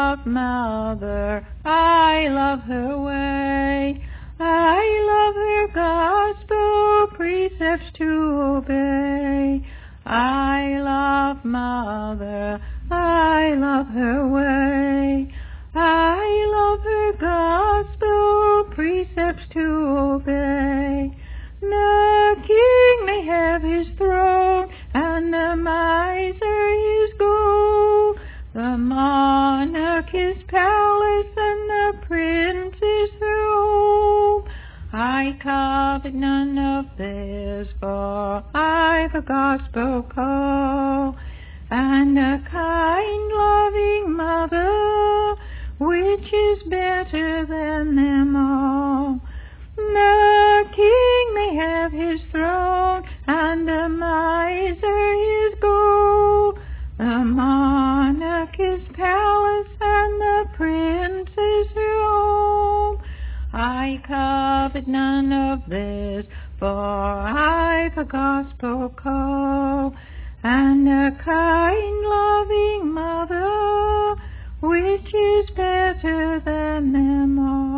love Mother, I love her way. I love her gospel precepts to obey. I love Mother, I love her way. I love her gospel precepts to obey. The king may have his throne, and the miser his gold. The monarch his palace, and the prince his throne. I covet none of this, for I the gospel call, and a kind, loving mother, which is better than them all. The king may have his throne, and the miser his gold. The monarch his palace, and the prince his home. I covet none of this, for I the gospel call, and a kind, loving mother, which is better than them all.